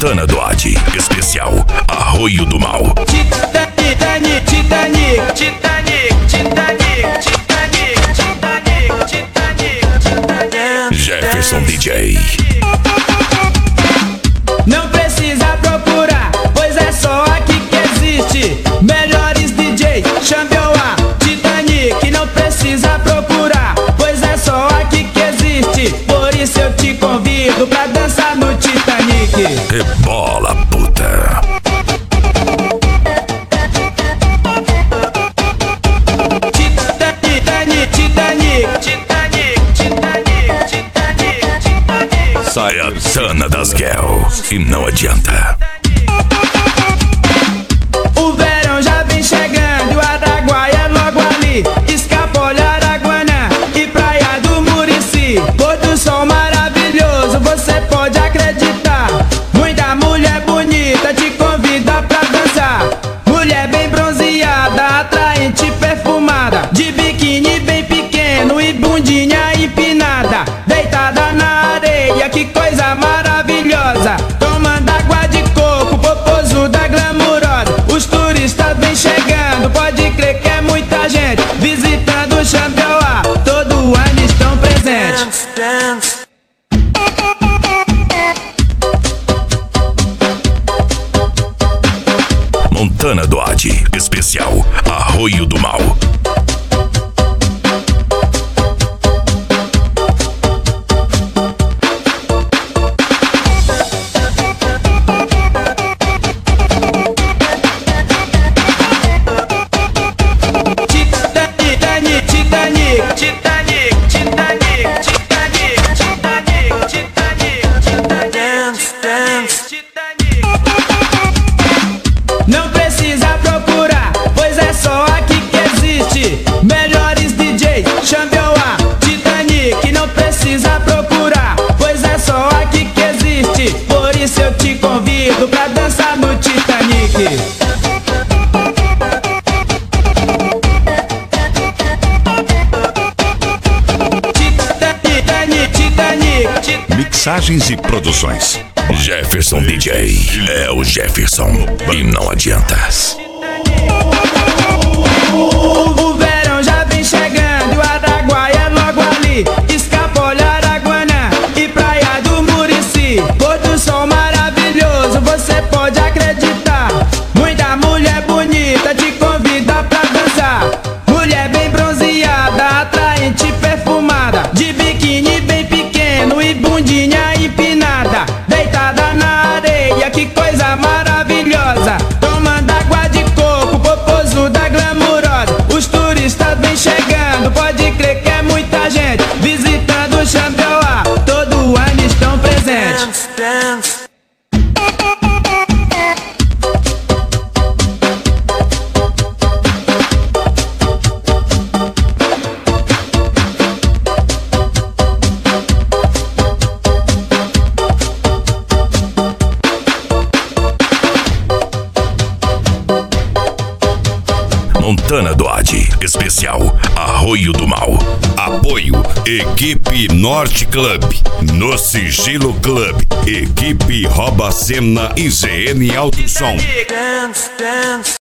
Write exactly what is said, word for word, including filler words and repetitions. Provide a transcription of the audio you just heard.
Montana do Adi, especial Arroio do Mal. Titanic, Titanic, Titanic, Titanic, Titanic, Titanic, Titanic, Titanic. Jefferson D J. Não precisa procurar, pois é só aqui que existe. Melhores D J, chame a Titanic. Não precisa procurar, pois é só aqui que existe. Por isso eu te convido pra dançar no Titanic. Rebola, puta. Titanic, Titanic, Titanic, Titanic, Titanic, Titanic. Sai a Tana das Girl e não adianta. O verão já vem chegando, o Araguaia é logo ali. Escapole, Araguana e Praia do Murici. Pôr do sol maravilhoso, você pode acreditar. Muita mulher bonita te convida pra dançar. Mulher bem bronzeada, atraente, perfumada, de biquíni bem pequeno e bundinha empinada. Deitada na areia, que coisa maravilhosa. Tomando água de coco, popozuda glamurosa. Os turistas vêm chegando, pode crer que é muita gente visitando o Xambioá. Todo ano estão presentes. Dance, Montana do Adi, especial Arroio do Mal. Titanic, Titanic, Titanic, Titanic, Titanic, Titanic, Titanic, Titanic, Titanic. Não precisa procurar, pois é só aqui que existe. Melhores D J, chame a Titanic. Não precisa procurar, pois é só aqui que existe. Por isso eu te convido pra dançar no Titanic. Mixagens e produções. Jefferson D J é o Jefferson e não adianta. O verão já vem chegando, o Araguaia é logo ali. Escapole, Araguana e Praia do Murici. Pôr do sol maravilhoso, você pode acreditar. Muita mulher bonita te convida pra dançar. Mulher bem bronzeada, atraente, perfumada, de biquíni bem pequeno e bundinha empinada. Deitada na areia, que coisa maravilhosa. Tomando água de coco, popozuda glamurosa. Os turistas vêm chegando, pode crer que é muita gente visitando o Xambioá. Todo ano estão presentes. Dance, Montana do Adi, especial Arroio do Mal. Apoio Equipe Norte Club, No Sigilo Club, Equipe Robacena e Z N Alto Som. dance, dance.